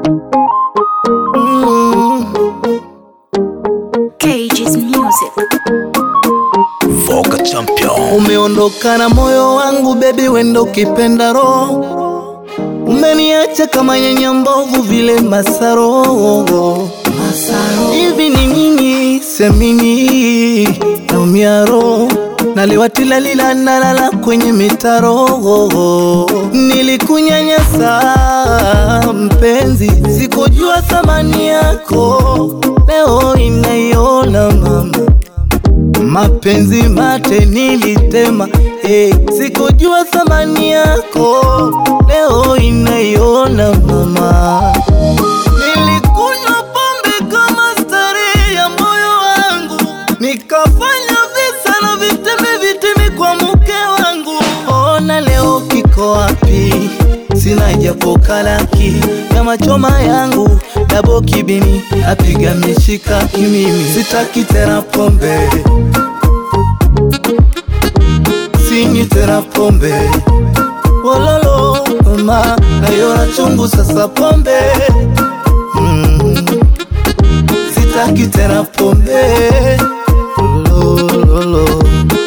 Cage's music. Voka champion. Umeondoka na moyo wangu baby, wendo kipenda roho. Umeniacha kama nyanya mbovu vile masaro. Hivi ni nini semini naumia roho. Naliwatila lila nalala kwenye mitaro. Nilikunyanyasa mpenzi, sikujua thamani yako. Leo inaiona mama, mapenzi mate nilitema. Sikujua thamani yako. Leo inaiona mama. Nilikunywa pombe kama starehe ya moyo wangu, nikafanya visa na vitemi kwa mke wangu. Ona leo kiko wapi? Sina japo kalaki ya machoma yangu. Dabo kibini apiga mishika kimimi. Sitaki tena pombe, sinyi tena pombe. Wololo mama, nayona chungu sasa pombe. Sitaki tena pombe. Lolo.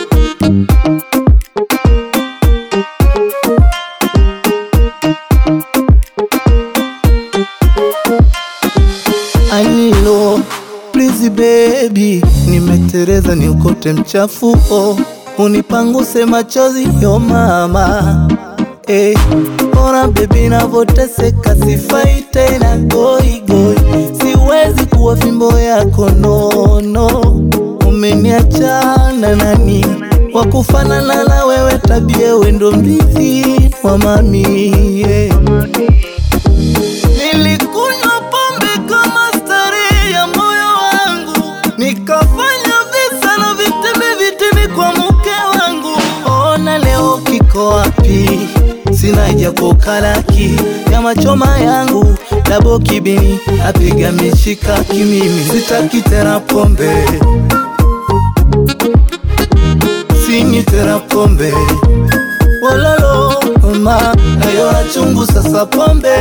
Anilo, please baby, nimetereza niokote mchafu. Unipanguse machozi yo mama. Ora baby navoteseka, sifai tena goi. Siwezi kuwa fimbo yako no. Umeniacha na nani wakufanana na wewe? Tabia wendo mrithi wa mami. Nilikunywa pombe kama starehe ya moyo wangu, nikafanya visa na vitemi kwa mke wangu. Ona leo kiko wapi? Sina japo kalaki ya machoma yangu. Dabo kibini apiga mishika kimimi. Sitaki tena pombe, sinyi tena pombe. Wololo mama, nayona chungu sasa pombe.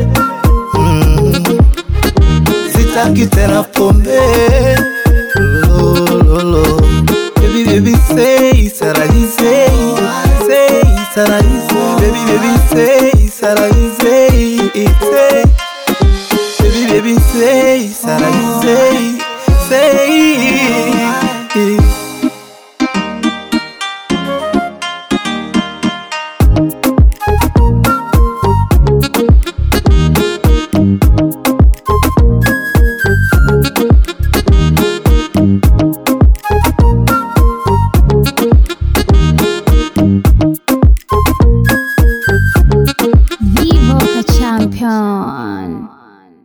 Sitaki tena pombe. Lolo. Baby say sarai say baby say sarai say baby say sarai say